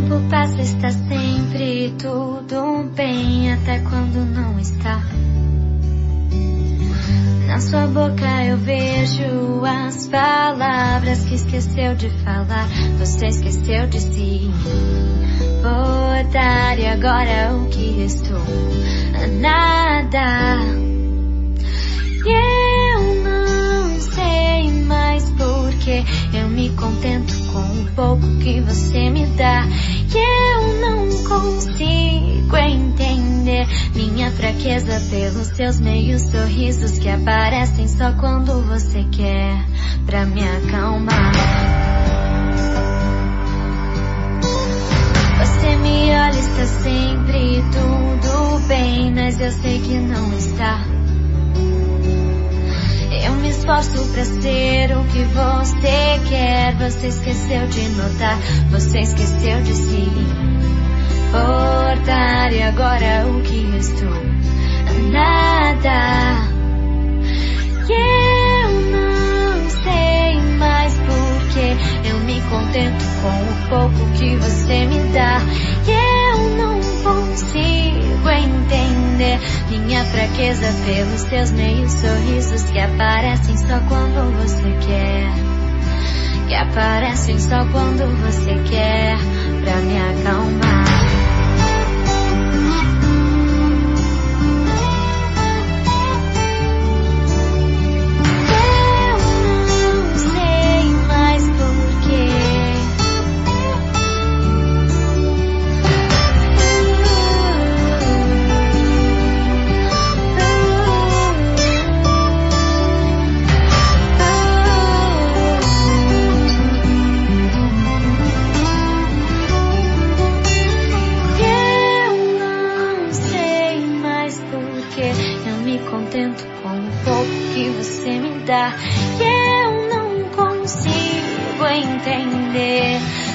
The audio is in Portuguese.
tempo passa, está sempre tudo bem, até quando não está. Na sua boca eu vejo as palavras que esqueceu de falar. Você esqueceu de se importar, e agora o que restou? Nada. E eu não sei mais porque eu me contento com o pouco que você me dá. E eu não consigo entender minha fraqueza pelos seus meios sorrisos que aparecem só quando você quer pra me acalmar. Você me olha, está sempre tudo bem, mas eu sei que não está. Eu me esforço pra ser o que você quer. Você esqueceu de notar, você esqueceu de se importar, e agora o que restou? Nada. E eu não sei mais porque eu me contento com o pouco que você me dá. E eu não consigo entender minha fraqueza pelos seus meios sorrisos que aparecem só quando você quer. Que aparecem só quando você quer pra me acalmar. Contento com o pouco que você me dá. E eu não consigo entender